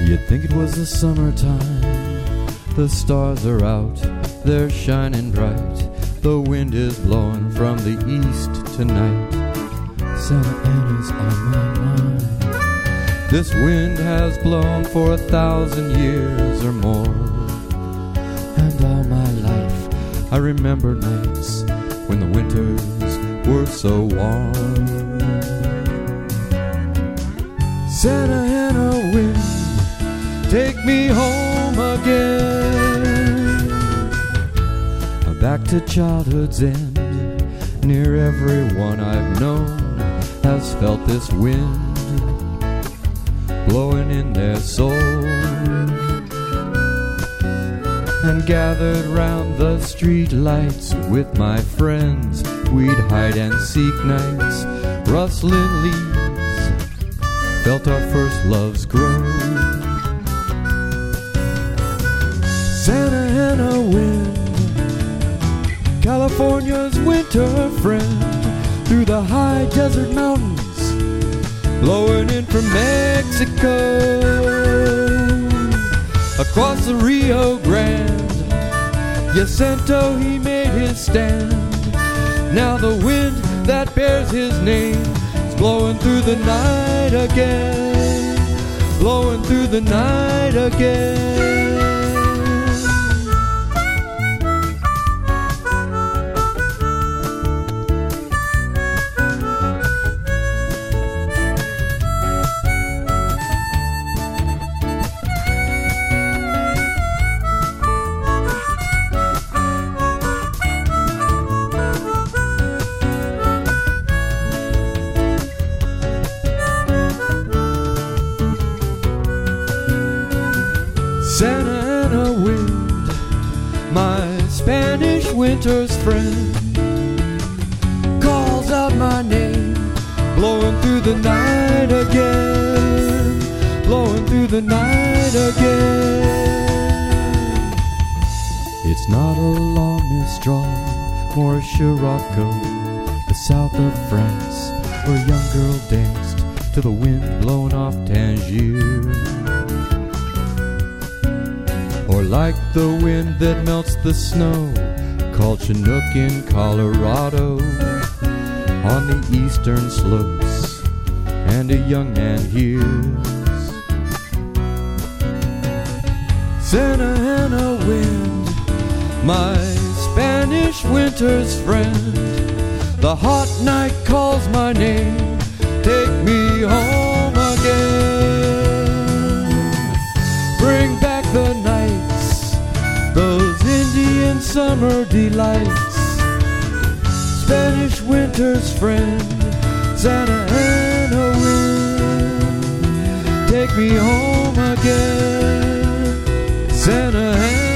You'd think it was the summertime. The stars are out, they're shining bright. The wind is blowing from the east tonight. Santa Ana's on my mind. This wind has blown for 1,000 years or more. And all my life I remember nights when the winters were so warm. Santa Ana wind, take me home again. Back to childhood's end. Near everyone I've known has felt this wind blowing in their soul, and gathered round the street lights with my friends. We'd hide and seek nights, rustling leaves, felt our first loves grow. Santa Ana wind, California's winter friend, through the high desert mountains, blowing in from Mexico, across the Rio Grande, Jacinto, he made his stand. Now the wind that bears his name is blowing through the night again, blowing through the night again. Santa Ana wind, my Spanish winter's friend, calls out my name, blowing through the night again, blowing through the night again. It's not a La Mistral or a Scirocco, the south of France, where a young girl danced to the wind blowing off Tangier. Or like the wind that melts the snow, called Chinook in Colorado, on the eastern slopes, and a young man hears. Santa Ana wind, my Spanish winter's friend, the hot night calls my name, take me home again. Bring back the nights, those Indian summer delights. Spanish winter's friend, Santa Ana wind, take me home again. Santa Ana